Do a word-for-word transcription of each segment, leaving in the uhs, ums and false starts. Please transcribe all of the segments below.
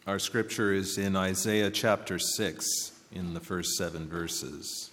Our scripture is in Isaiah chapter six, in the first seven verses.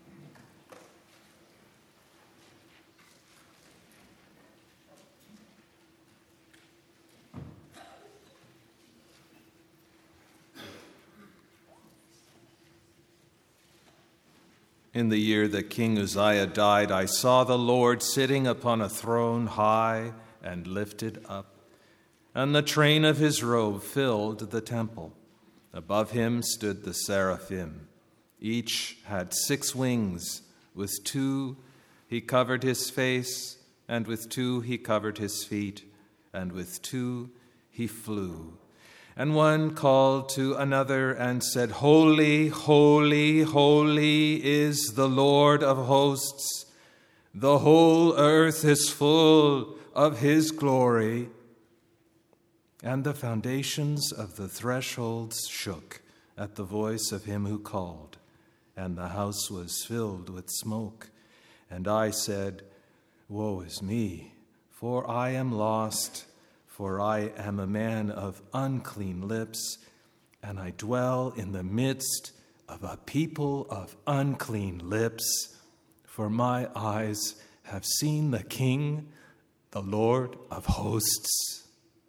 In the year that King Uzziah died, I saw the Lord sitting upon a throne high and lifted up, and the train of his robe filled the temple. Above him stood the seraphim. Each had six wings. With two he covered his face, and with two he covered his feet, and with two he flew. And one called to another and said, Holy, holy, holy is the Lord of hosts. The whole earth is full of his glory. And the foundations of the thresholds shook at the voice of him who called, and the house was filled with smoke. And I said, Woe is me, for I am lost. For I am a man of unclean lips, and I dwell in the midst of a people of unclean lips. For my eyes have seen the King, the Lord of hosts.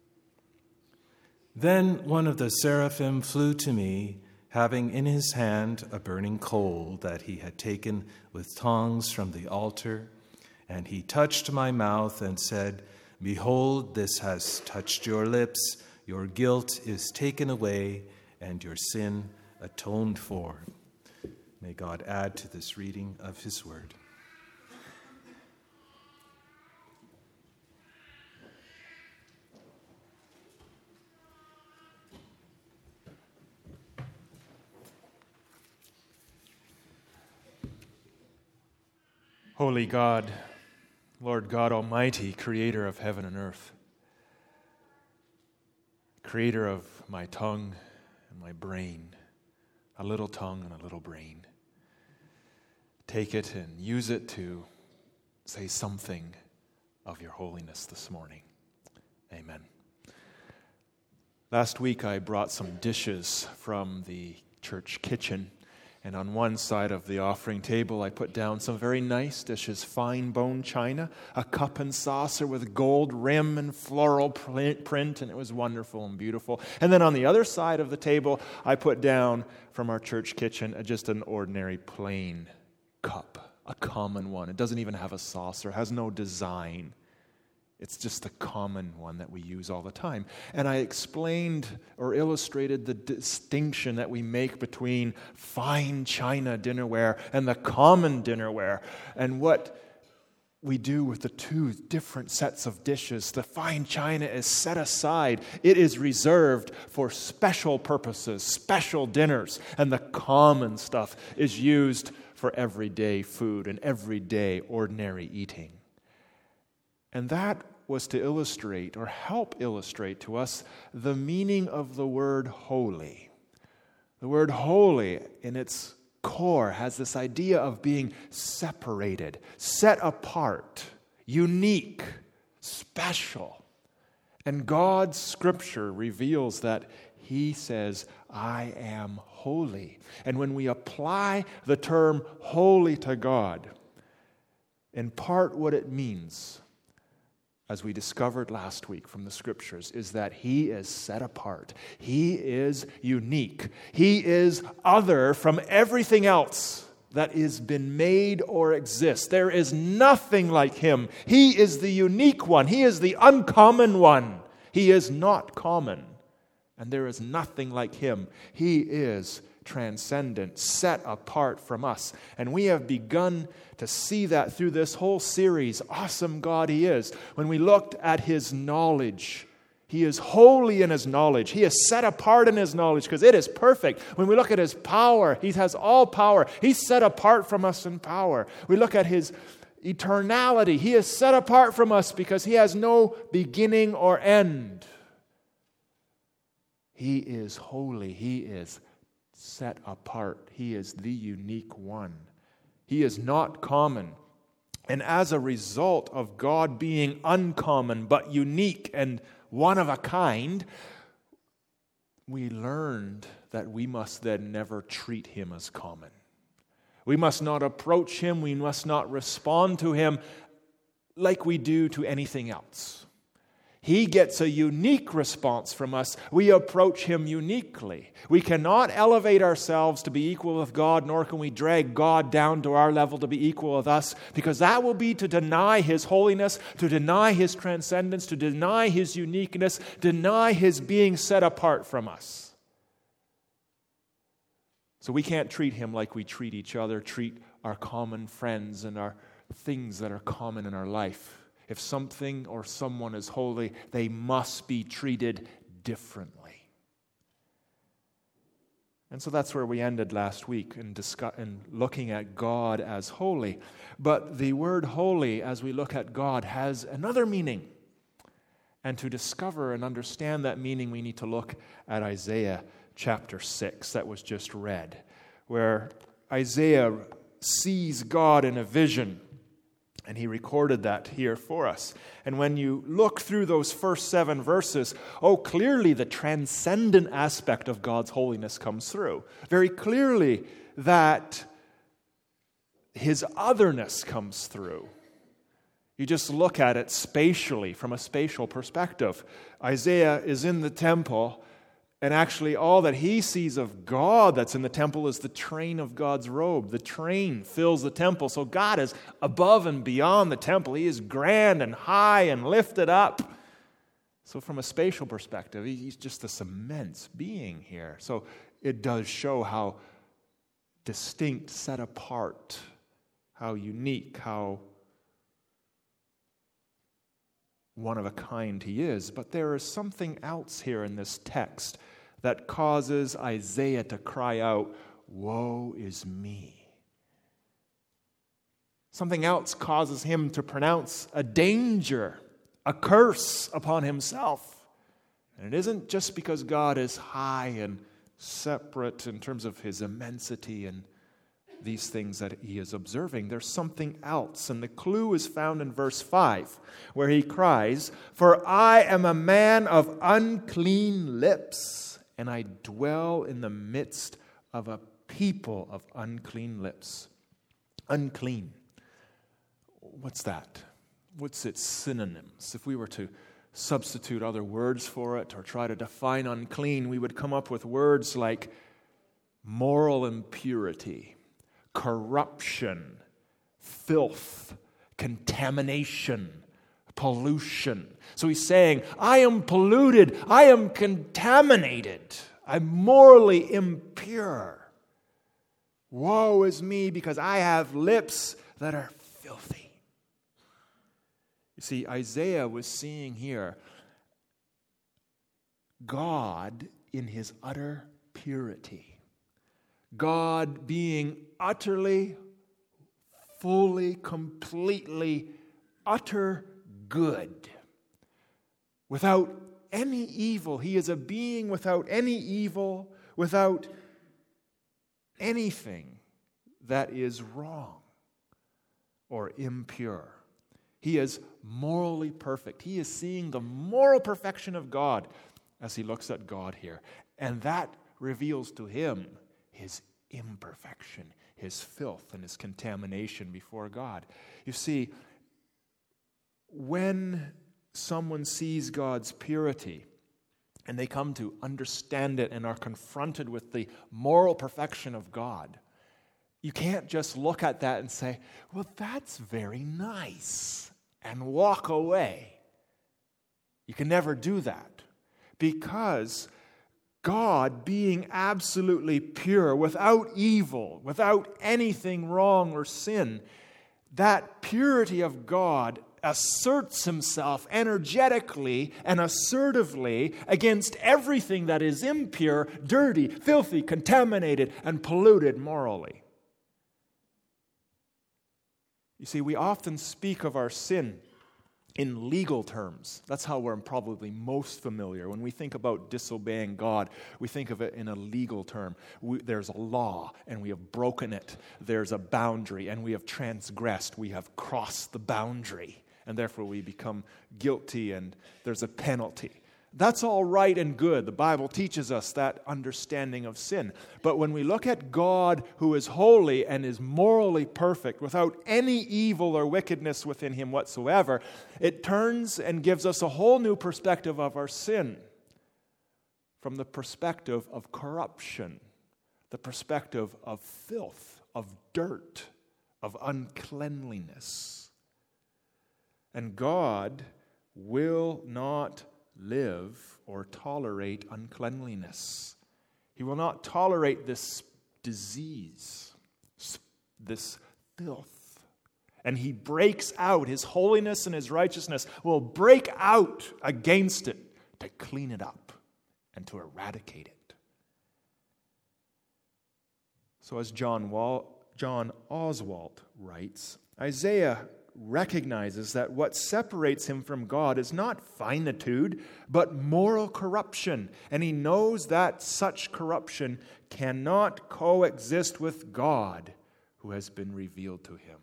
Then one of the seraphim flew to me, having in his hand a burning coal that he had taken with tongs from the altar. And he touched my mouth and said, Behold, this has touched your lips. Your guilt is taken away, and your sin atoned for. May God add to this reading of his word. Holy God, Lord God Almighty, creator of heaven and earth, creator of my tongue and my brain, a little tongue and a little brain. Take it and use it to say something of your holiness this morning. Amen. Last week I brought some dishes from the church kitchen. And on one side of the offering table, I put down some very nice dishes, fine bone china, a cup and saucer with gold rim and floral print, and it was wonderful and beautiful. And then on the other side of the table, I put down from our church kitchen just an ordinary plain cup, a common one. It doesn't even have a saucer, has no design. It's just a common one that we use all the time. And I explained or illustrated the distinction that we make between fine china dinnerware and the common dinnerware, and what we do with the two different sets of dishes. The fine china is set aside. It is reserved for special purposes, special dinners, and the common stuff is used for everyday food and everyday ordinary eating. And that was to illustrate or help illustrate to us the meaning of the word holy. The word holy in its core has this idea of being separated, set apart, unique, special. And God's scripture reveals that He says, I am holy. And when we apply the term holy to God, in part what it means, as we discovered last week from the scriptures, is that He is set apart. He is unique. He is other from everything else that has been made or exists. There is nothing like Him. He is the unique one. He is the uncommon one. He is not common. And there is nothing like Him. He is transcendent, set apart from us. And we have begun to see that through this whole series. Awesome God He is. When we looked at His knowledge, He is holy in His knowledge. He is set apart in His knowledge because it is perfect. When we look at His power, He has all power. He's set apart from us in power. We look at His eternality. He is set apart from us because He has no beginning or end. He is holy. He is set apart. He is the unique one. He is not common. And as a result of God being uncommon but unique and one of a kind, we learned that we must then never treat him as common. We must not approach him, we must not respond to him like we do to anything else. He gets a unique response from us. We approach him uniquely. We cannot elevate ourselves to be equal with God, nor can we drag God down to our level to be equal with us, because that will be to deny his holiness, to deny his transcendence, to deny his uniqueness, deny his being set apart from us. So we can't treat him like we treat each other, treat our common friends and our things that are common in our life. If something or someone is holy, they must be treated differently. And so that's where we ended last week in, discuss- in looking at God as holy. But the word holy, as we look at God, has another meaning. And to discover and understand that meaning, we need to look at Isaiah chapter six that was just read, where Isaiah sees God in a vision. And he recorded that here for us. And when you look through those first seven verses, oh, clearly the transcendent aspect of God's holiness comes through. Very clearly that his otherness comes through. You just look at it spatially, from a spatial perspective. Isaiah is in the temple, and actually all that he sees of God that's in the temple is the train of God's robe. The train fills the temple. So God is above and beyond the temple. He is grand and high and lifted up. So from a spatial perspective, he's just this immense being here. So it does show how distinct, set apart, how unique, how one of a kind he is. But there is something else here in this text that causes Isaiah to cry out, "Woe is me." Something else causes him to pronounce a danger, a curse upon himself. And it isn't just because God is high and separate in terms of his immensity and these things that he is observing. There's something else, and the clue is found in verse five, where he cries, "For I am a man of unclean lips, and I dwell in the midst of a people of unclean lips." Unclean. What's that? What's its synonyms? If we were to substitute other words for it or try to define unclean, we would come up with words like moral impurity, corruption, filth, contamination, pollution. So he's saying, I am polluted, I am contaminated, I'm morally impure. Woe is me, because I have lips that are filthy. You see, Isaiah was seeing here God in his utter purity. God being utterly, fully, completely, utter good. Without any evil. He is a being without any evil, without anything that is wrong or impure. He is morally perfect. He is seeing the moral perfection of God as he looks at God here. And that reveals to him his imperfection, his filth, and his contamination before God. You see, when someone sees God's purity and they come to understand it and are confronted with the moral perfection of God, you can't just look at that and say, well, that's very nice, and walk away. You can never do that, because God, being absolutely pure, without evil, without anything wrong or sin, that purity of God asserts himself energetically and assertively against everything that is impure, dirty, filthy, contaminated, and polluted morally. You see, we often speak of our sin in legal terms. That's how we're probably most familiar. When we think about disobeying God, we think of it in a legal term. We, there's a law, and we have broken it. There's a boundary, and we have transgressed. We have crossed the boundary, and therefore we become guilty, and there's a penalty. That's all right and good. The Bible teaches us that understanding of sin. But when we look at God who is holy and is morally perfect, without any evil or wickedness within him whatsoever, it turns and gives us a whole new perspective of our sin. From the perspective of corruption, the perspective of filth, of dirt, of uncleanliness. And God will not live or tolerate uncleanliness. He will not tolerate this disease, this filth. And he breaks out. His holiness and his righteousness will break out against it to clean it up and to eradicate it. So as John Wal- John Oswalt writes, Isaiah recognizes that what separates him from God is not finitude, but moral corruption. And he knows that such corruption cannot coexist with God, who has been revealed to him.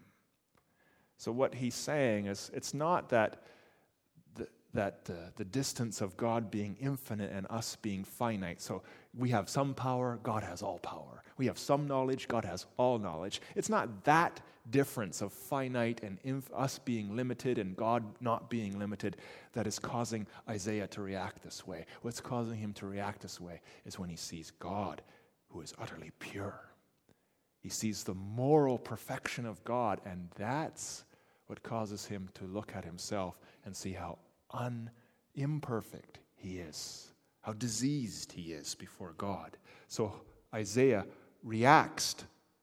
So what he's saying is, it's not that the, that uh, the distance of God being infinite and us being finite. So we have some power, God has all power. We have some knowledge, God has all knowledge. It's not that difference of finite and inf- us being limited and God not being limited that is causing Isaiah to react this way. What's causing him to react this way is when he sees God, who is utterly pure. He sees the moral perfection of God, and that's what causes him to look at himself and see how un- imperfect he is, how diseased he is before God. So Isaiah reacts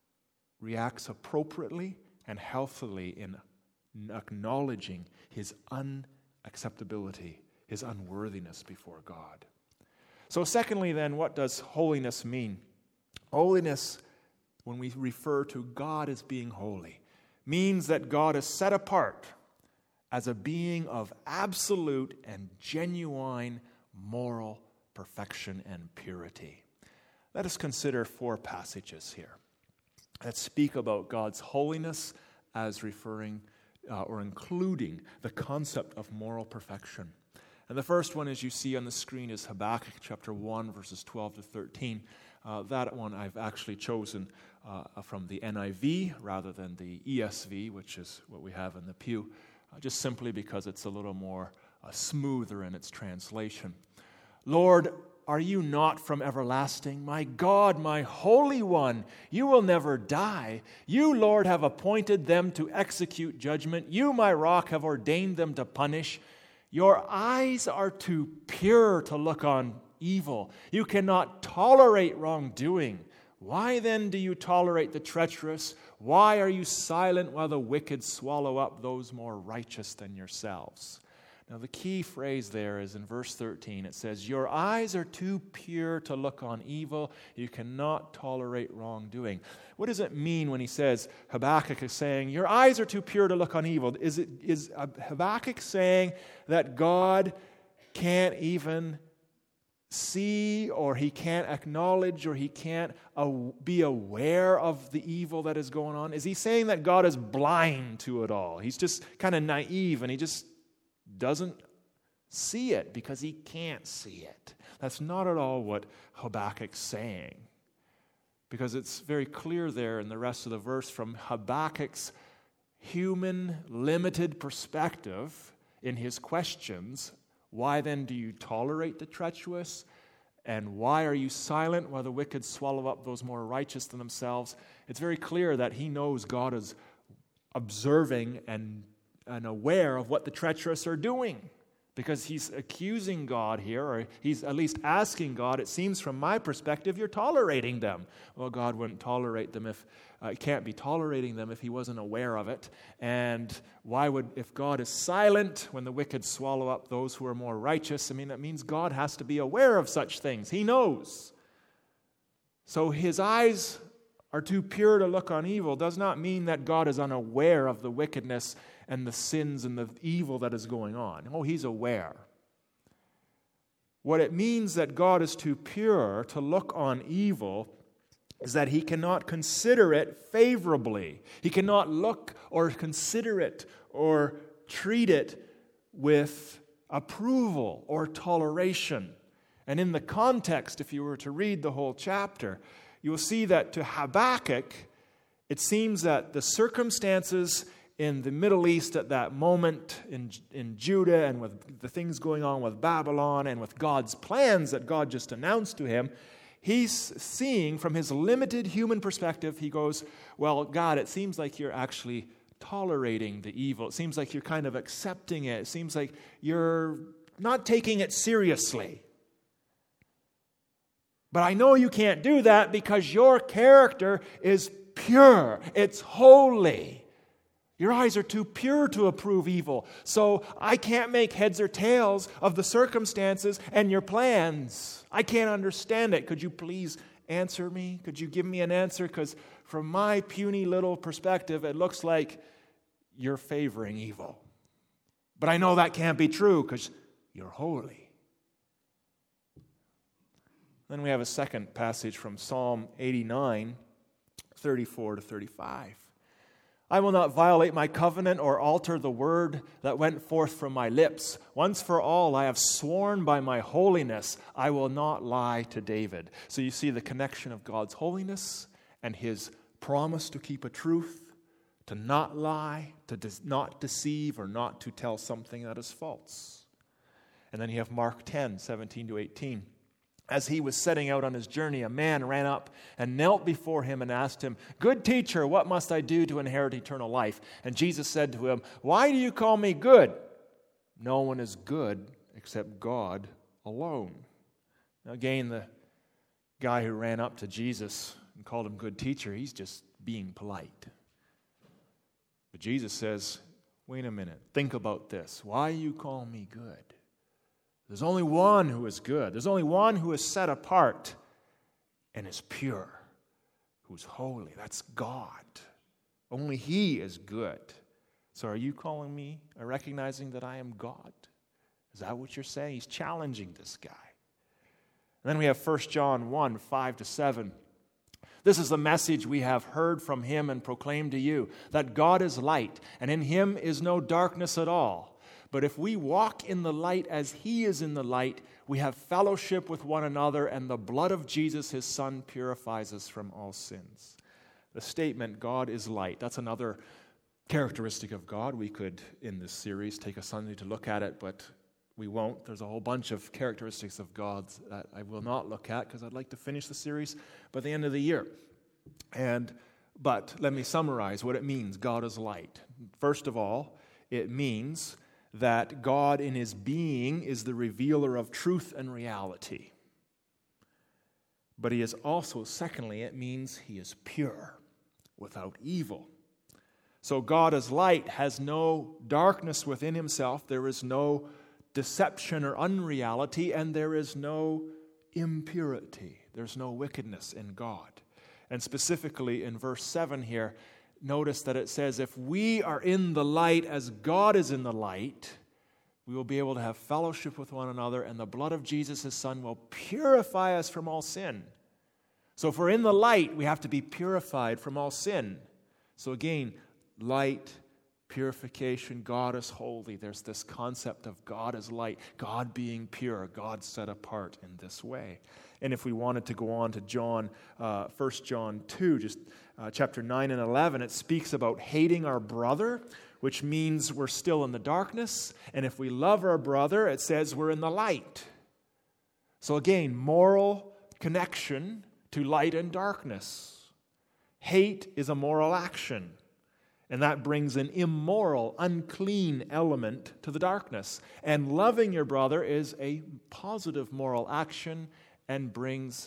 reacts appropriately and healthily in acknowledging his unacceptability, his unworthiness before God. So secondly then, what does holiness mean? Holiness, when we refer to God as being holy, means that God is set apart as a being of absolute and genuine moral perfection and purity. Let us consider four passages here that speak about God's holiness as referring uh, or including the concept of moral perfection. And the first one, as you see on the screen, is Habakkuk chapter one, verses twelve to thirteen. Uh, that one I've actually chosen uh, from the N I V rather than the E S V, which is what we have in the pew, uh, just simply because it's a little more uh, smoother in its translation. Lord, are you not from everlasting? My God, my Holy One, you will never die. You, Lord, have appointed them to execute judgment. You, my rock, have ordained them to punish. Your eyes are too pure to look on evil. You cannot tolerate wrongdoing. Why then do you tolerate the treacherous? Why are you silent while the wicked swallow up those more righteous than yourselves? Now, the key phrase there is in verse thirteen. It says, your eyes are too pure to look on evil. You cannot tolerate wrongdoing. What does it mean when he says, Habakkuk is saying, your eyes are too pure to look on evil? Is it is Habakkuk saying that God can't even see, or he can't acknowledge, or he can't uh, be aware of the evil that is going on? Is he saying that God is blind to it all? He's just kind of naive and he just doesn't see it because he can't see it. That's not at all what Habakkuk's saying, because it's very clear there in the rest of the verse from Habakkuk's human, limited perspective in his questions. Why then do you tolerate the treacherous? And why are you silent while the wicked swallow up those more righteous than themselves? It's very clear that he knows God is observing and and aware of what the treacherous are doing, because he's accusing God here, or he's at least asking God, it seems from my perspective, you're tolerating them. Well, God wouldn't tolerate them if, uh, can't be tolerating them if he wasn't aware of it. And why would, if God is silent when the wicked swallow up those who are more righteous, I mean, that means God has to be aware of such things. He knows. So his eyes are too pure to look on evil does not mean that God is unaware of the wickedness and the sins and the evil that is going on. Oh, he's aware. What it means that God is too pure to look on evil is that he cannot consider it favorably. He cannot look or consider it or treat it with approval or toleration. And in the context, if you were to read the whole chapter, you will see that to Habakkuk, it seems that the circumstances in the Middle East at that moment, in, in Judah, and with the things going on with Babylon, and with God's plans that God just announced to him, he's seeing from his limited human perspective, he goes, well, God, it seems like you're actually tolerating the evil. It seems like you're kind of accepting it. It seems like you're not taking it seriously. But I know you can't do that because your character is pure. It's holy. Your eyes are too pure to approve evil. So I can't make heads or tails of the circumstances and your plans. I can't understand it. Could you please answer me? Could you give me an answer? Because from my puny little perspective, it looks like you're favoring evil. But I know that can't be true because you're holy. Then we have a second passage from Psalm eighty-nine, thirty-four to thirty-five. I will not violate my covenant or alter the word that went forth from my lips. Once for all, I have sworn by my holiness, I will not lie to David. So you see the connection of God's holiness and his promise to keep a truth, to not lie, to not deceive, or not to tell something that is false. And then you have Mark ten, seventeen to eighteen. As he was setting out on his journey, a man ran up and knelt before him and asked him, "Good teacher, what must I do to inherit eternal life?" And Jesus said to him, "Why do you call me good? No one is good except God alone." Now again, the guy who ran up to Jesus and called him good teacher, he's just being polite. But Jesus says, wait a minute, think about this. Why you call me good? There's only one who is good. There's only one who is set apart and is pure, who's holy. That's God. Only He is good. So are you calling me, or recognizing that I am God? Is that what you're saying? He's challenging this guy. And then we have First John one, five to seven. This is the message we have heard from Him and proclaimed to you, that God is light, and in Him is no darkness at all. But if we walk in the light as He is in the light, we have fellowship with one another, and the blood of Jesus, His Son, purifies us from all sins. The statement, God is light, that's another characteristic of God. We could, in this series, take a Sunday to look at it, but we won't. There's a whole bunch of characteristics of God that I will not look at because I'd like to finish the series by the end of the year. And but let me summarize what it means, God is light. First of all, it means that God in His being is the revealer of truth and reality. But He is also, secondly, it means He is pure, without evil. So God as light has no darkness within Himself. There is no deception or unreality, and there is no impurity. There's no wickedness in God. And specifically in verse seven here, notice that it says, if we are in the light as God is in the light, we will be able to have fellowship with one another, and the blood of Jesus, His Son, will purify us from all sin. So if we're in the light, we have to be purified from all sin. So again, light, purification, God is holy. There's this concept of God as light, God being pure, God set apart in this way. And if we wanted to go on to John, uh, First John two, just uh, chapter nine and eleven, it speaks about hating our brother, which means we're still in the darkness. And if we love our brother, it says we're in the light. So again, moral connection to light and darkness. Hate is a moral action. And that brings an immoral, unclean element to the darkness. And loving your brother is a positive moral action and brings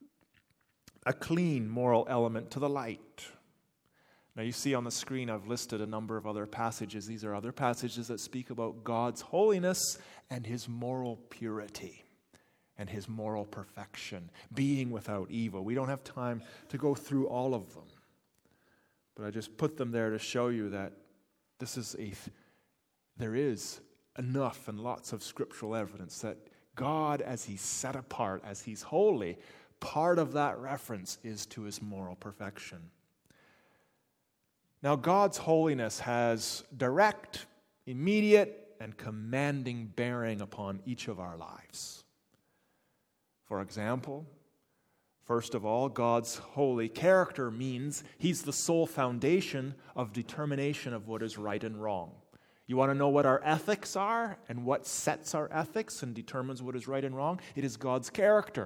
a clean moral element to the light. Now you see on the screen I've listed a number of other passages. These are other passages that speak about God's holiness and His moral purity and His moral perfection, being without evil. We don't have time to go through all of them. But I just put them there to show you that this is a, there is enough and lots of scriptural evidence that God, as He's set apart, as He's holy, part of that reference is to His moral perfection. Now, God's holiness has direct, immediate, and commanding bearing upon each of our lives. For example, first of all, God's holy character means He's the sole foundation of determination of what is right and wrong. You want to know what our ethics are and what sets our ethics and determines what is right and wrong? It is God's character.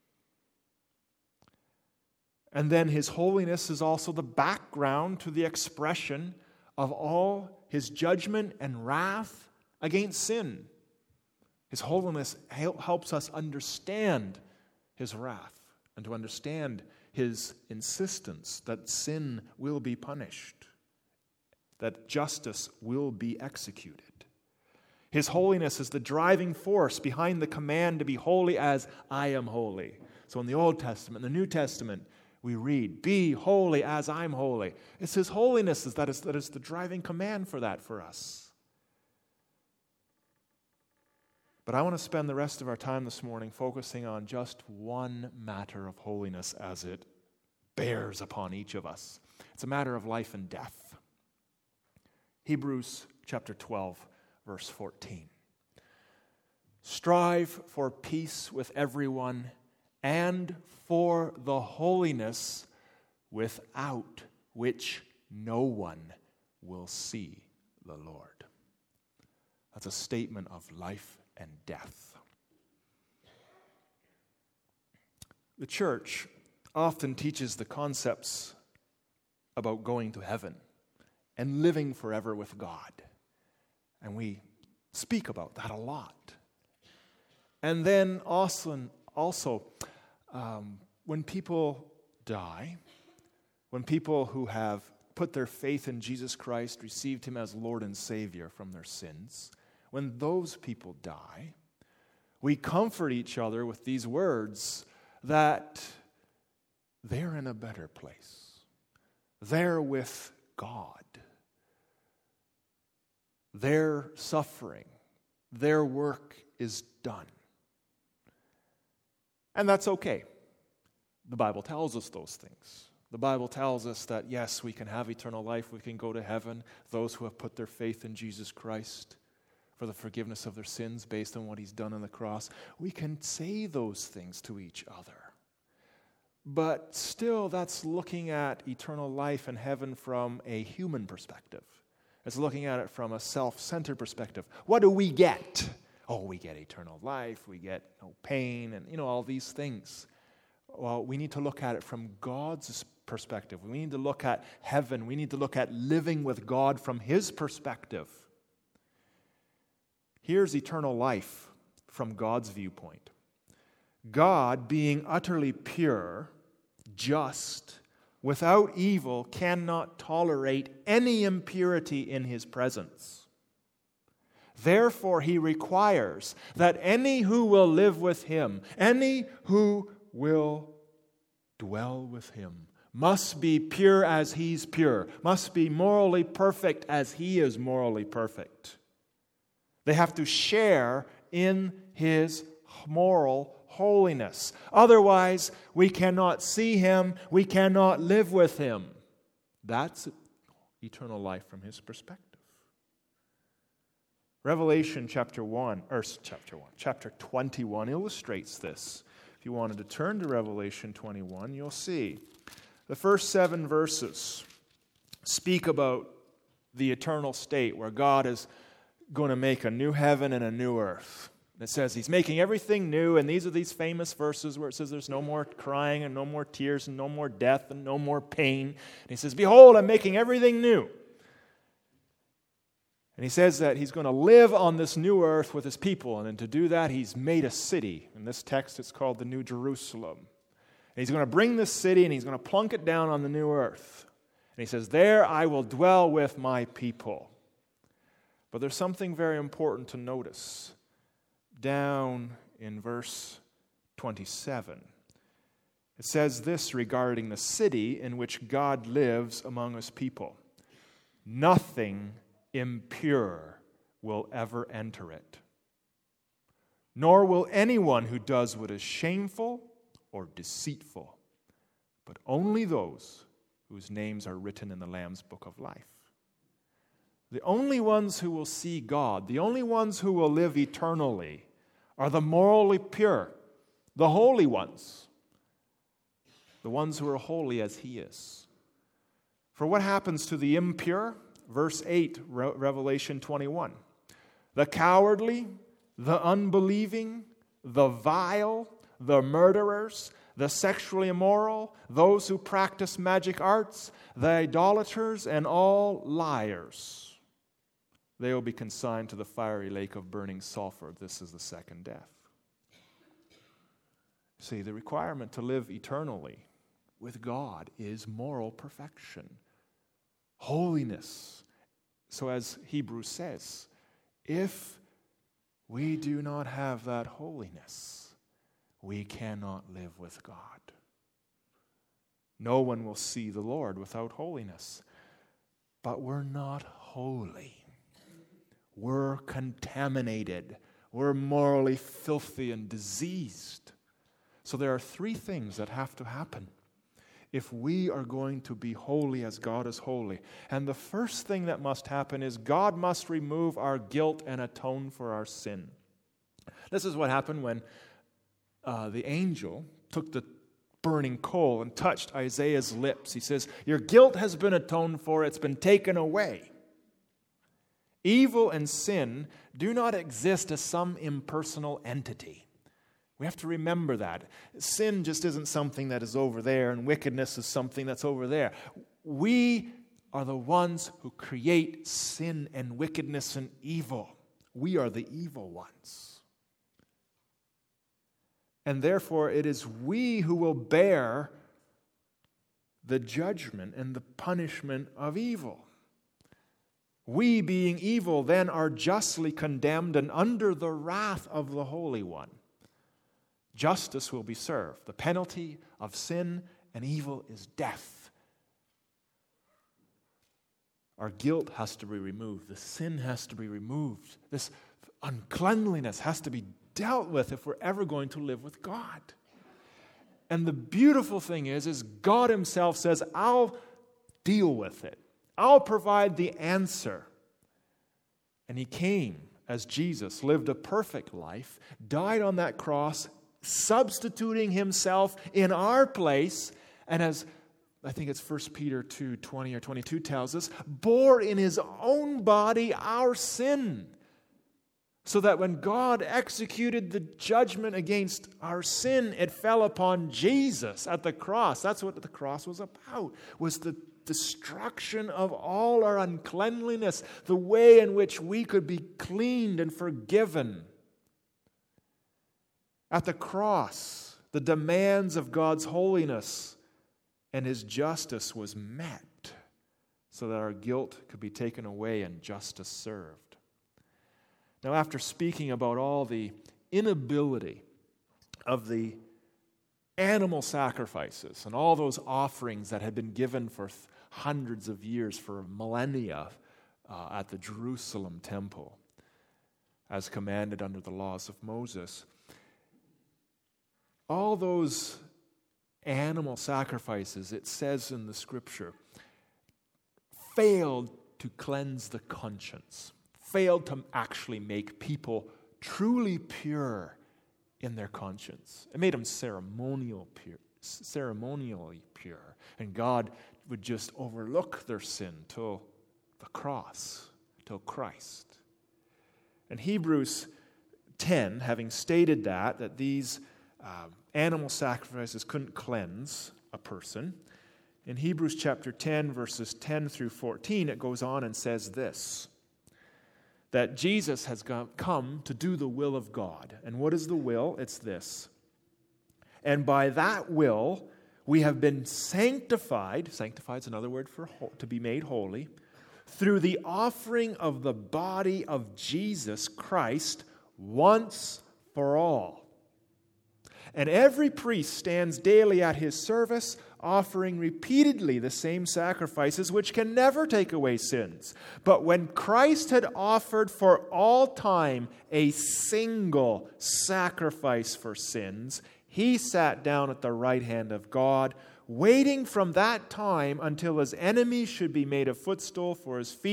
And then His holiness is also the background to the expression of all His judgment and wrath against sin. His holiness helps us understand His wrath and to understand His insistence that sin will be punished, that justice will be executed. His holiness is the driving force behind the command to be holy as I am holy. So in the Old Testament, in the New Testament, we read, be holy as I'm holy. It's His holiness that is, that is the driving command for that for us. But I want to spend the rest of our time this morning focusing on just one matter of holiness as it bears upon each of us. It's a matter of life and death. Hebrews chapter twelve, verse fourteen. Strive for peace with everyone and for the holiness without which no one will see the Lord. That's a statement of life and death. The church often teaches the concepts about going to heaven and living forever with God. And we speak about that a lot. And then also, also um, when people die, when people who have put their faith in Jesus Christ, received Him as Lord and Savior from their sins, when those people die, we comfort each other with these words that they're in a better place. They're with God. Their suffering, their work is done. And that's okay. The Bible tells us those things. The Bible tells us that, yes, we can have eternal life, we can go to heaven, those who have put their faith in Jesus Christ for the forgiveness of their sins based on what He's done on the cross. We can say those things to each other. But still, that's looking at eternal life and heaven from a human perspective. It's looking at it from a self-centered perspective. What do we get? Oh, we get eternal life, we get no pain, and you know, all these things. Well, we need to look at it from God's perspective. We need to look at heaven. We need to look at living with God from His perspective. Here's eternal life from God's viewpoint. God, being utterly pure, just, without evil, cannot tolerate any impurity in His presence. Therefore, He requires that any who will live with Him, any who will dwell with Him, must be pure as He's pure, must be morally perfect as He is morally perfect. They have to share in His moral holiness. Otherwise, we cannot see Him, we cannot live with Him. That's eternal life from His perspective. Revelation chapter one, or chapter one, chapter twenty-one illustrates this. If you wanted to turn to Revelation twenty-one, you'll see the first seven verses speak about the eternal state where God is going to make a new heaven and a new earth. It says He's making everything new, and these are these famous verses where it says there's no more crying and no more tears and no more death and no more pain. And He says, behold, I'm making everything new. And He says that He's going to live on this new earth with His people, and then to do that, He's made a city. In this text, it's called the New Jerusalem. And He's going to bring this city, and He's going to plunk it down on the new earth. And He says, there I will dwell with my people. But there's something very important to notice. Down in verse twenty-seven, it says this regarding the city in which God lives among His people. Nothing impure will ever enter it, nor will anyone who does what is shameful or deceitful, but only those whose names are written in the Lamb's book of life. The only ones who will see God, the only ones who will live eternally, are the morally pure, the holy ones, the ones who are holy as He is. For what happens to the impure? Verse eight, Re- Revelation twenty-one. The cowardly, the unbelieving, the vile, the murderers, the sexually immoral, those who practice magic arts, the idolaters, and all liars, they will be consigned to the fiery lake of burning sulfur. This is the second death. See, the requirement to live eternally with God is moral perfection, holiness. So as Hebrews says, if we do not have that holiness, we cannot live with God. No one will see the Lord without holiness. But we're not holy. We're contaminated. We're morally filthy and diseased. So there are three things that have to happen if we are going to be holy as God is holy. And the first thing that must happen is God must remove our guilt and atone for our sin. This is what happened when uh, the angel took the burning coal and touched Isaiah's lips. He says, your guilt has been atoned for, it's been taken away. Evil and sin do not exist as some impersonal entity. We have to remember that. Sin just isn't something that is over there, and wickedness is something that's over there. We are the ones who create sin and wickedness and evil. We are the evil ones. And therefore, it is we who will bear the judgment and the punishment of evil. We, being evil, then are justly condemned and under the wrath of the Holy One. Justice will be served. The penalty of sin and evil is death. Our guilt has to be removed. The sin has to be removed. This uncleanliness has to be dealt with if we're ever going to live with God. And the beautiful thing is, is God Himself says, I'll deal with it. I'll provide the answer. And He came as Jesus, lived a perfect life, died on that cross, substituting Himself in our place, and as I think it's First Peter two twenty or twenty-two tells us, bore in His own body our sin, so that when God executed the judgment against our sin, it fell upon Jesus at the cross. That's what the cross was about, was the destruction of all our uncleanliness, the way in which we could be cleaned and forgiven. At the cross, the demands of God's holiness and His justice was met so that our guilt could be taken away and justice served. Now, after speaking about all the inability of the animal sacrifices and all those offerings that had been given for th- hundreds of years, for millennia, uh, at the Jerusalem temple, as commanded under the laws of Moses, all those animal sacrifices, it says in the Scripture, failed to cleanse the conscience, failed to actually make people truly pure in their conscience. It made them ceremonial pure, ceremonially pure. And God would just overlook their sin till the cross, till Christ. And Hebrews ten, having stated that, that these um, animal sacrifices couldn't cleanse a person, in Hebrews chapter ten, verses ten through fourteen, it goes on and says this, that Jesus has come to do the will of God. And what is the will? It's this. And by that will, we have been sanctified, sanctified is another word for ho- to be made holy, through the offering of the body of Jesus Christ once for all. And every priest stands daily at his service, offering repeatedly the same sacrifices which can never take away sins. But when Christ had offered for all time a single sacrifice for sins, He sat down at the right hand of God, waiting from that time until His enemies should be made a footstool for His feet.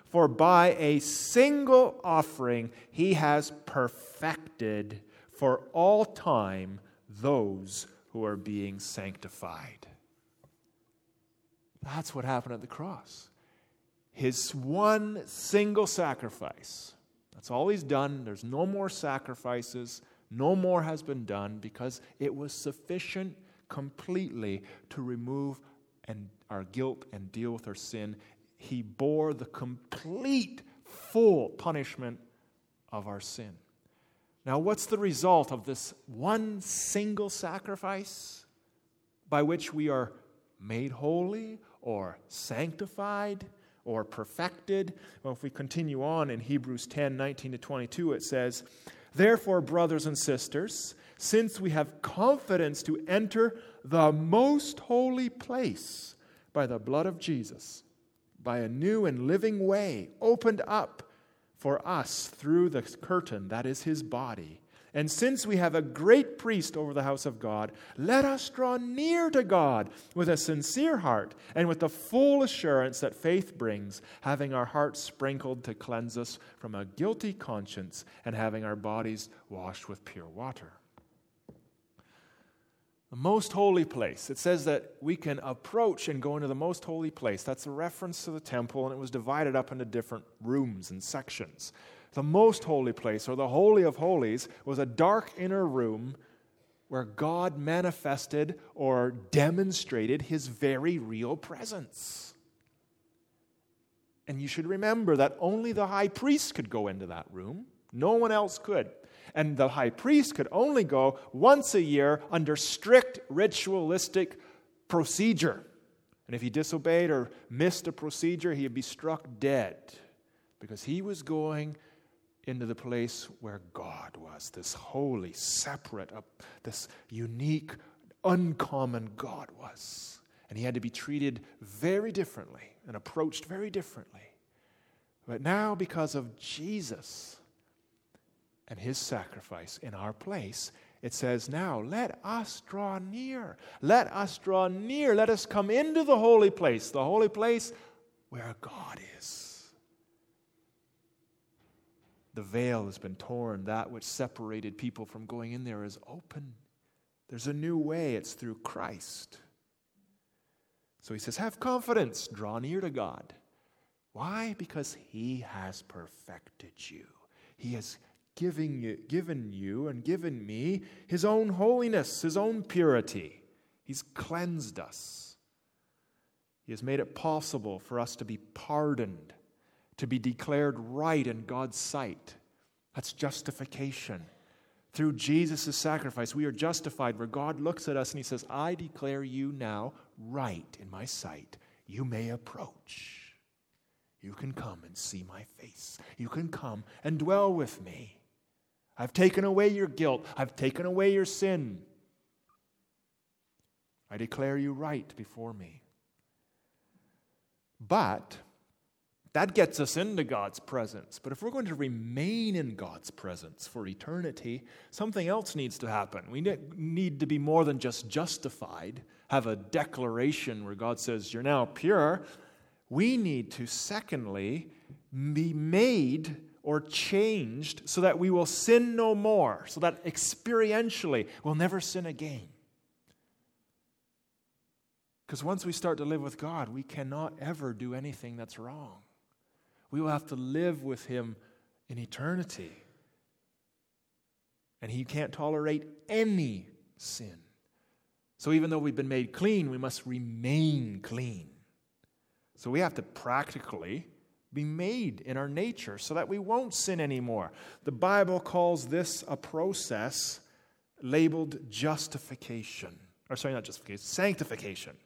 For by a single offering he has perfected for all time those who are being sanctified. That's what happened at the cross. His one single sacrifice. That's all he's done. There's no more sacrifices. No more has been done because it was sufficient completely to remove and our guilt and deal with our sin. He bore the complete, full punishment of our sin. Now, what's the result of this one single sacrifice by which we are made holy or sanctified or perfected? Well, if we continue on in Hebrews ten, nineteen to twenty-two, it says, "Therefore, brothers and sisters, since we have confidence to enter the most holy place by the blood of Jesus, by a new and living way opened up for us through the curtain that is his body. And since we have a great priest over the house of God, let us draw near to God with a sincere heart and with the full assurance that faith brings, having our hearts sprinkled to cleanse us from a guilty conscience and having our bodies washed with pure water." The most holy place. It says that we can approach and go into the most holy place. That's a reference to the temple, and it was divided up into different rooms and sections. The most holy place, or the Holy of Holies, was a dark inner room where God manifested or demonstrated his very real presence. And you should remember that only the high priest could go into that room. No one else could. And the high priest could only go once a year under strict ritualistic procedure. And if he disobeyed or missed a procedure, he would be struck dead, because he was going into the place where God was, this holy, separate, uh, this unique, uncommon God was. And he had to be treated very differently and approached very differently. But now, because of Jesus and his sacrifice in our place, it says, now let us draw near. Let us draw near. Let us come into the holy place, the holy place where God is. The veil has been torn. That which separated people from going in there is open. There's a new way. It's through Christ. So he says, have confidence. Draw near to God. Why? Because he has perfected you. He has given you, given you and given me his own holiness, his own purity. He's cleansed us. He has made it possible for us to be pardoned, to be declared right in God's sight. That's justification. Through Jesus' sacrifice, we are justified, where God looks at us and he says, I declare you now right in my sight. You may approach. You can come and see my face. You can come and dwell with me. I've taken away your guilt. I've taken away your sin. I declare you right before me. But that gets us into God's presence. But if we're going to remain in God's presence for eternity, something else needs to happen. We need to be more than just justified, have a declaration where God says, you're now pure. We need to, secondly, be made or changed so that we will sin no more, so that experientially we'll never sin again. Because once we start to live with God, we cannot ever do anything that's wrong. We will have to live with him in eternity. And he can't tolerate any sin. So even though we've been made clean, we must remain clean. So we have to practically be made in our nature so that we won't sin anymore. The Bible calls this a process labeled justification. Or sorry, not justification, sanctification.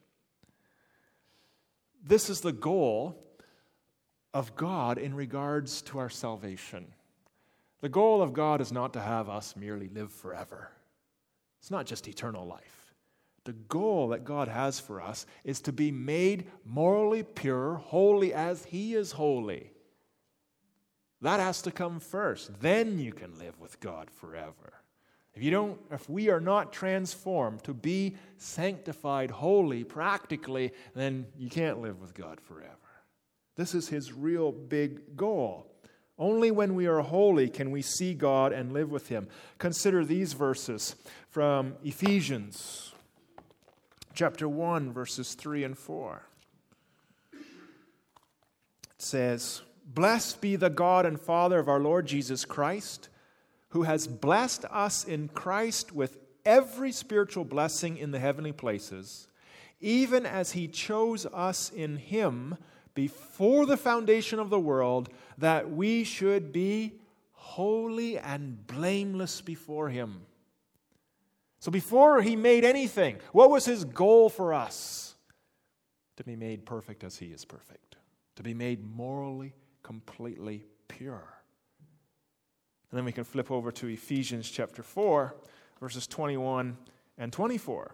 This is the goal of God in regards to our salvation. The goal of God is not to have us merely live forever. It's not just eternal life. The goal that God has for us is to be made morally pure, holy as he is holy. That has to come first. Then you can live with God forever. If you don't, if we are not transformed to be sanctified, holy, practically, then you can't live with God forever. This is his real big goal. Only when we are holy can we see God and live with him. Consider these verses from Ephesians chapter one, verses three and four. It says, "Blessed be the God and Father of our Lord Jesus Christ, who has blessed us in Christ with every spiritual blessing in the heavenly places, even as he chose us in him before the foundation of the world, that we should be holy and blameless before him." So before he made anything, what was his goal for us? To be made perfect as he is perfect. To be made morally, completely pure. And then we can flip over to Ephesians chapter four, verses twenty-one and twenty-four.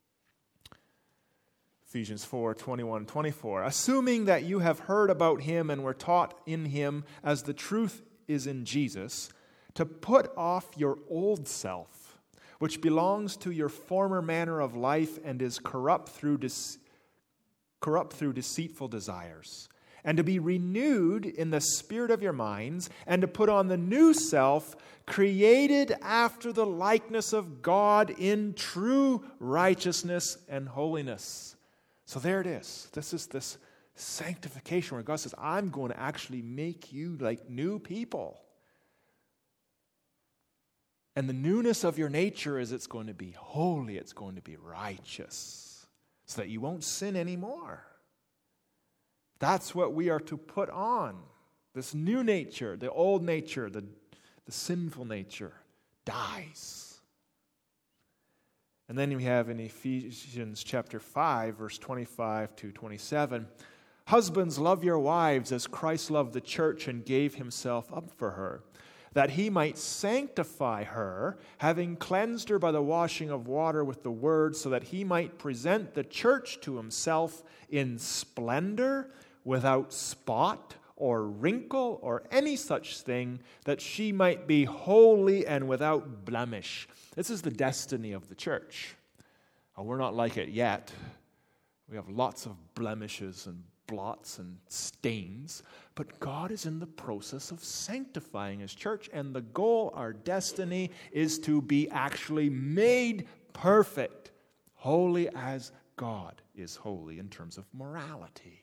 Ephesians four, twenty-one, twenty-four. "Assuming that you have heard about him and were taught in him as the truth is in Jesus, to put off your old self, which belongs to your former manner of life and is corrupt through dece- corrupt through deceitful desires, and to be renewed in the spirit of your minds, and to put on the new self, created after the likeness of God in true righteousness and holiness." So there it is. This is this sanctification where God says, I'm going to actually make you like new people. And the newness of your nature is it's going to be holy, it's going to be righteous, so that you won't sin anymore. That's what we are to put on. This new nature, the old nature, the, the sinful nature, dies. And then we have in Ephesians chapter five, verse twenty-five to twenty-seven, "Husbands, love your wives as Christ loved the church and gave himself up for her, that he might sanctify her, having cleansed her by the washing of water with the word, so that he might present the church to himself in splendor, without spot or wrinkle or any such thing, that she might be holy and without blemish." This is the destiny of the church. Oh, we're not like it yet. We have lots of blemishes and blots and stains. But God is in the process of sanctifying his church, and the goal, our destiny, is to be actually made perfect, holy as God is holy in terms of morality.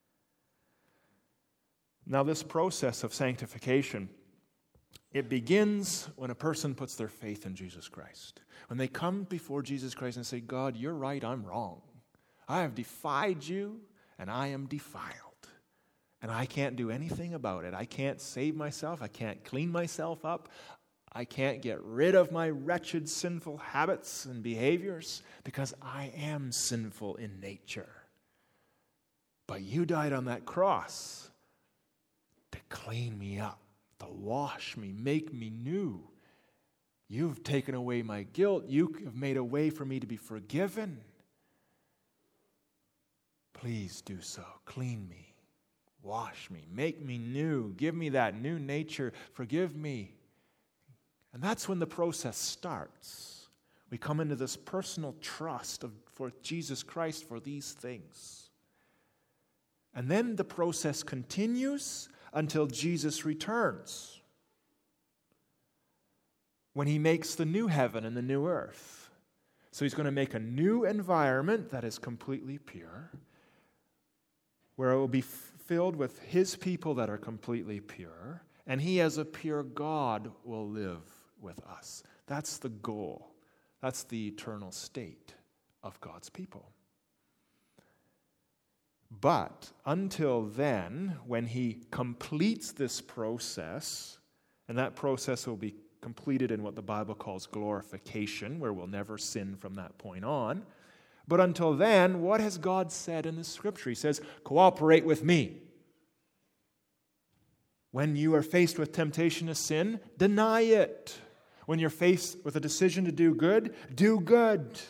Now, this process of sanctification, it begins when a person puts their faith in Jesus Christ. When they come before Jesus Christ and say, God, you're right, I'm wrong. I have defied you, and I am defiled. And I can't do anything about it. I can't save myself. I can't clean myself up. I can't get rid of my wretched, sinful habits and behaviors because I am sinful in nature. But you died on that cross to clean me up, to wash me, make me new. You've taken away my guilt. You have made a way for me to be forgiven. Please do so. Clean me. Wash me. Make me new. Give me that new nature. Forgive me. And that's when the process starts. We come into this personal trust of, for Jesus Christ for these things. And then the process continues until Jesus returns, when he makes the new heaven and the new earth. So he's going to make a new environment that is completely pure, where it will be filled with his people that are completely pure, and he as a pure God will live with us. That's the goal. That's the eternal state of God's people. But until then, when he completes this process, and that process will be completed in what the Bible calls glorification, where we'll never sin from that point on. But until then, what has God said in the Scripture? He says, cooperate with me. When you are faced with temptation to sin, deny it. When you're faced with a decision to do good, do good.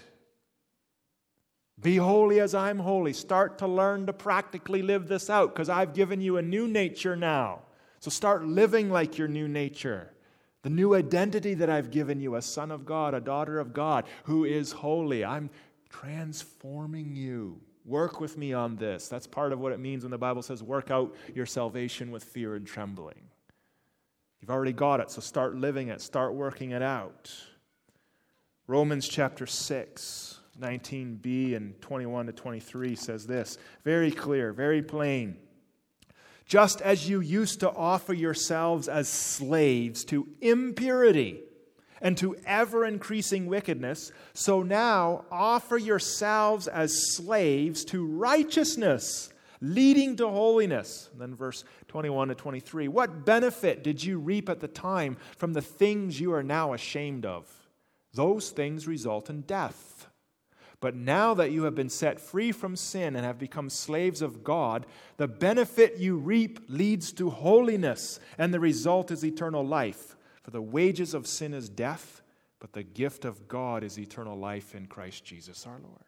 Be holy as I'm holy. Start to learn to practically live this out, because I've given you a new nature now. So start living like your new nature. The new identity that I've given you, a son of God, a daughter of God, who is holy. I'm transforming you Work with me on this. That's part of what it means when the Bible says, work out your salvation with fear and trembling. You've already got it, so start living it. Start working it out. Romans chapter six, nineteen b and twenty-one to twenty-three says this. Very clear, very plain. Just as you used to offer yourselves as slaves to impurity and to ever-increasing wickedness, so now offer yourselves as slaves to righteousness, leading to holiness. And then verse twenty-one to twenty-three. What benefit did you reap at the time from the things you are now ashamed of? Those things result in death. But now that you have been set free from sin and have become slaves of God, the benefit you reap leads to holiness, and the result is eternal life. For the wages of sin is death, but the gift of God is eternal life in Christ Jesus our Lord.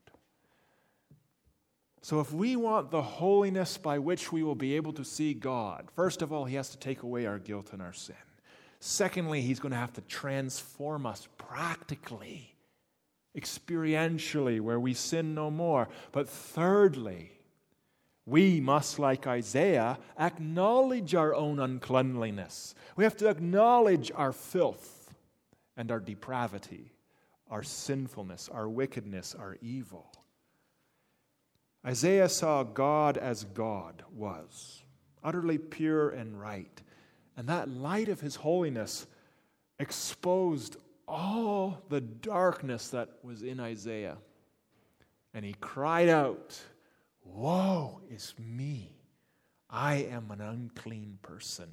So if we want the holiness by which we will be able to see God, first of all, He has to take away our guilt and our sin. Secondly, He's going to have to transform us practically, experientially, where we sin no more. But thirdly, we must, like Isaiah, acknowledge our own uncleanliness. We have to acknowledge our filth and our depravity, our sinfulness, our wickedness, our evil. Isaiah saw God as God was, utterly pure and right. And that light of His holiness exposed all the darkness that was in Isaiah. And he cried out, "Woe is me! I am an unclean person."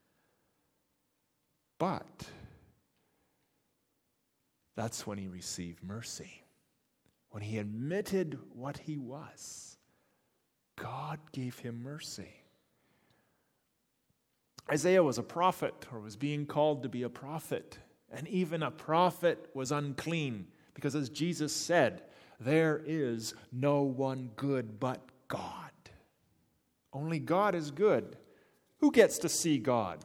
But that's when he received mercy. When he admitted what he was, God gave him mercy. Isaiah was a prophet, or was being called to be a prophet. And even a prophet was unclean, because as Jesus said, there is no one good but God. Only God is good. Who gets to see God?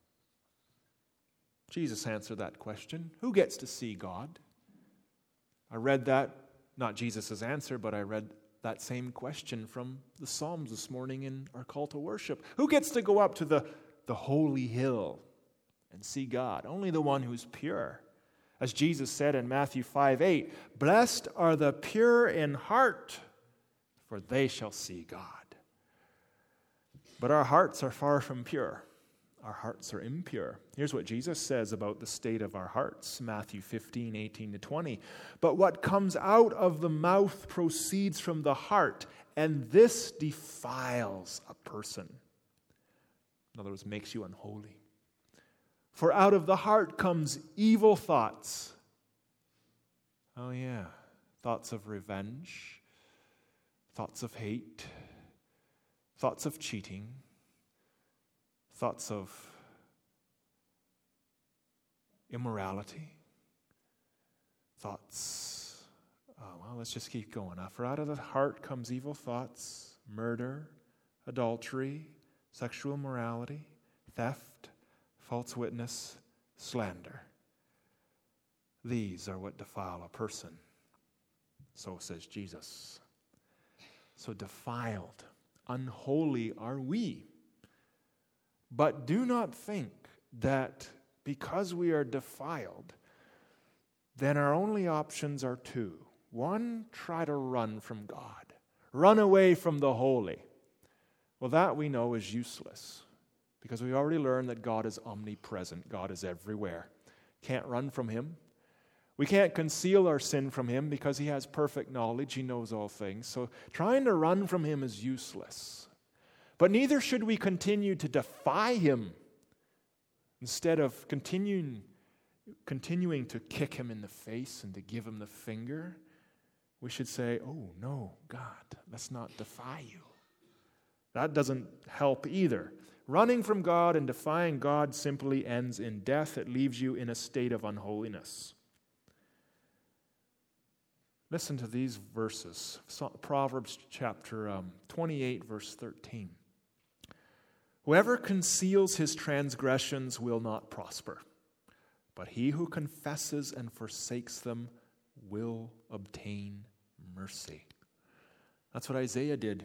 Jesus answered that question. Who gets to see God? I read that, not Jesus' answer, but I read that same question from the Psalms this morning in our call to worship. Who gets to go up to the, the holy hill and see God? Only the one who's pure. As Jesus said in Matthew five eight, "Blessed are the pure in heart, for they shall see God." But our hearts are far from pure. Our hearts are impure. Here's what Jesus says about the state of our hearts, Matthew fifteen eighteen to twenty. "But what comes out of the mouth proceeds from the heart, and this defiles a person." In other words, makes you unholy. "For out of the heart comes evil thoughts." Oh yeah, thoughts of revenge, thoughts of hate, thoughts of cheating, thoughts of immorality, thoughts, oh, well, let's just keep going. For out of the heart comes evil thoughts, murder, adultery, sexual immorality, theft, false witness, slander. These are what defile a person. So says Jesus. So defiled, unholy are we. But do not think that because we are defiled, then our only options are two. One, try to run from God. Run away from the holy. Well, that we know is useless, because we already learned that God is omnipresent. God is everywhere. Can't run from Him. We can't conceal our sin from Him because He has perfect knowledge. He knows all things. So trying to run from Him is useless. But neither should we continue to defy Him. Instead of continuing, continuing to kick Him in the face and to give Him the finger, we should say, "Oh, no, God, let's not defy You." That doesn't help either. Running from God and defying God simply ends in death. It leaves you in a state of unholiness. Listen to these verses. Proverbs chapter um, twenty-eight, verse thirteen. "Whoever conceals his transgressions will not prosper, but he who confesses and forsakes them will obtain mercy." That's what Isaiah did.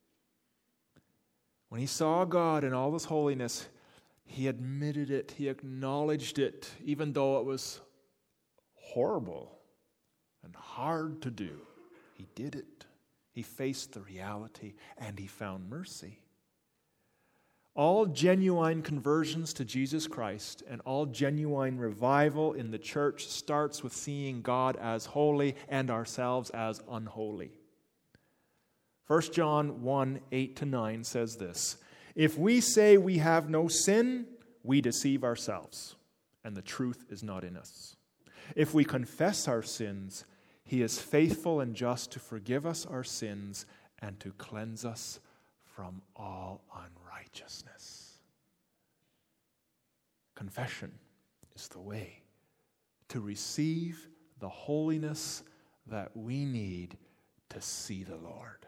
When he saw God in all his holiness, he admitted it, he acknowledged it, even though it was horrible and hard to do. He did it. He faced the reality, and he found mercy. All genuine conversions to Jesus Christ and all genuine revival in the church starts with seeing God as holy and ourselves as unholy. First John one, eight to nine says this, "If we say we have no sin, we deceive ourselves, and the truth is not in us. If we confess our sins, he is faithful and just to forgive us our sins and to cleanse us from all unrighteousness." Confession is the way to receive the holiness that we need to see the Lord.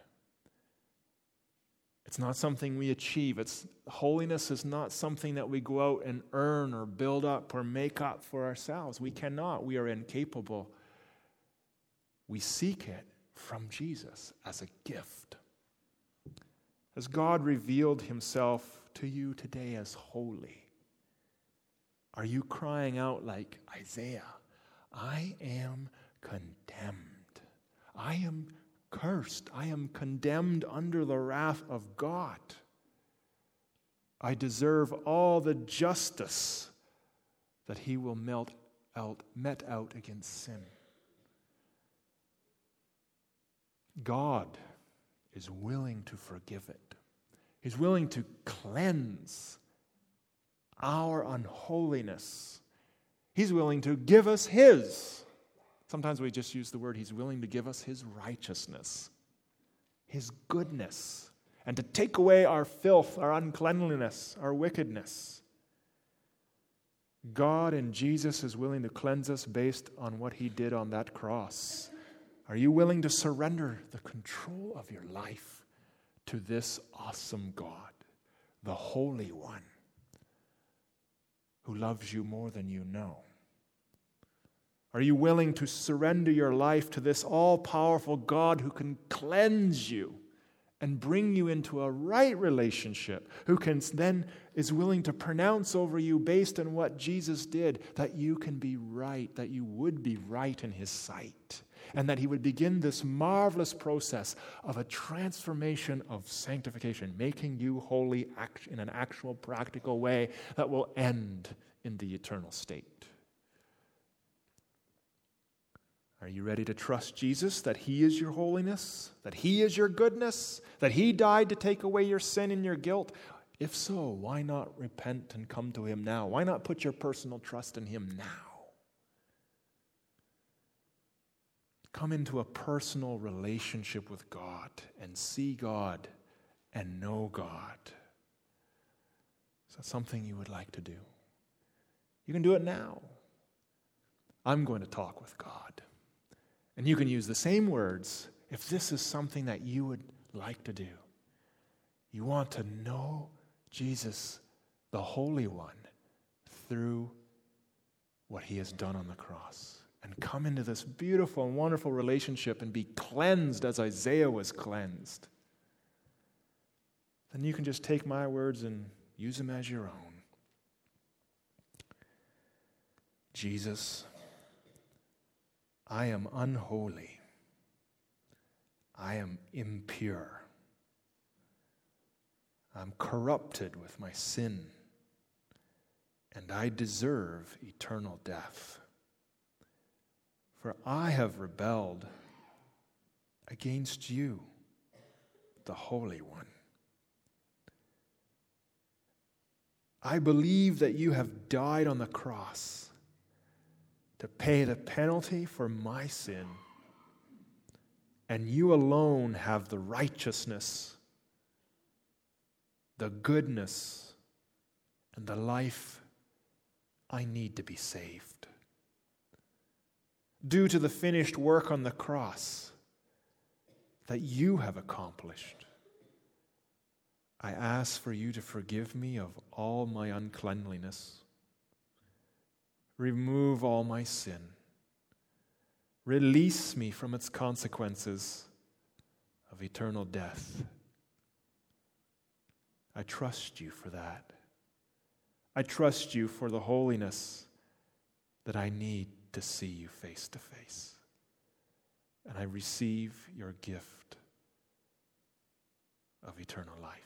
It's not something we achieve. It's, holiness is not something that we go out and earn or build up or make up for ourselves. We cannot. We are incapable. We seek it from Jesus as a gift. Has God revealed himself to you today as holy? Are you crying out like Isaiah, "I am condemned. I am cursed. I am condemned under the wrath of God. I deserve all the justice that he will melt out, met out against sin." God is willing to forgive it. He's willing to cleanse our unholiness. He's willing to give us his. Sometimes we just use the word, he's willing to give us his righteousness, his goodness, and to take away our filth, our uncleanliness, our wickedness. God in Jesus is willing to cleanse us based on what he did on that cross. Are you willing to surrender the control of your life to this awesome God, the Holy One, who loves you more than you know? Are you willing to surrender your life to this all-powerful God who can cleanse you and bring you into a right relationship, who can then is willing to pronounce over you based on what Jesus did, that you can be right, that you would be right in his sight, and that he would begin this marvelous process of a transformation of sanctification, making you holy in an actual practical way that will end in the eternal state? Are you ready to trust Jesus, that he is your holiness, that he is your goodness, that he died to take away your sin and your guilt? If so, why not repent and come to him now? Why not put your personal trust in him now? Come into a personal relationship with God and see God and know God. Is that something you would like to do? You can do it now. I'm going to talk with God. And you can use the same words if this is something that you would like to do. You want to know Jesus, the Holy One, through what he has done on the cross, and come into this beautiful and wonderful relationship and be cleansed as Isaiah was cleansed. Then you can just take my words and use them as your own. Jesus, I am unholy. I am impure. I'm corrupted with my sin, and I deserve eternal death. For I have rebelled against you, the Holy One. I believe that you have died on the cross to pay the penalty for my sin, and you alone have the righteousness, the goodness, and the life I need to be saved. Due to the finished work on the cross that you have accomplished, I ask for you to forgive me of all my uncleanliness. Remove all my sin. Release me from its consequences of eternal death. I trust you for that. I trust you for the holiness that I need to see you face to face. And I receive your gift of eternal life.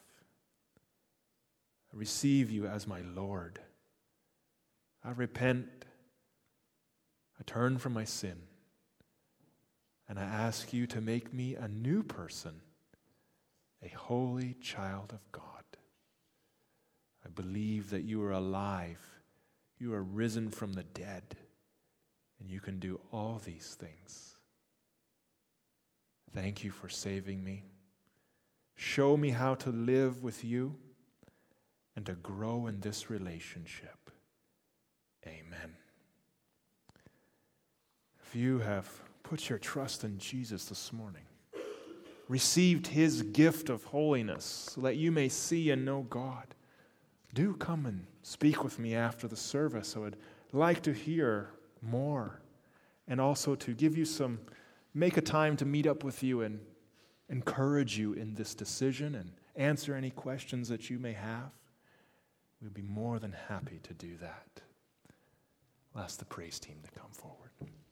I receive you as my Lord. I repent. I turn from my sin. And I ask you to make me a new person, a holy child of God. I believe that you are alive. You are risen from the dead. And you can do all these things. Thank you for saving me. Show me how to live with you and to grow in this relationship. Amen. If you have put your trust in Jesus this morning, received his gift of holiness so that you may see and know God, do come and speak with me after the service. I would like to hear more and also to give you some, make a time to meet up with you and encourage you in this decision and answer any questions that you may have. We'd be more than happy to do that. I'll ask the praise team to come forward.